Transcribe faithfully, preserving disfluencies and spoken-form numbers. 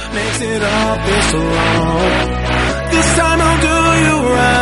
makes it all feel so wrong. This time I'll do you right.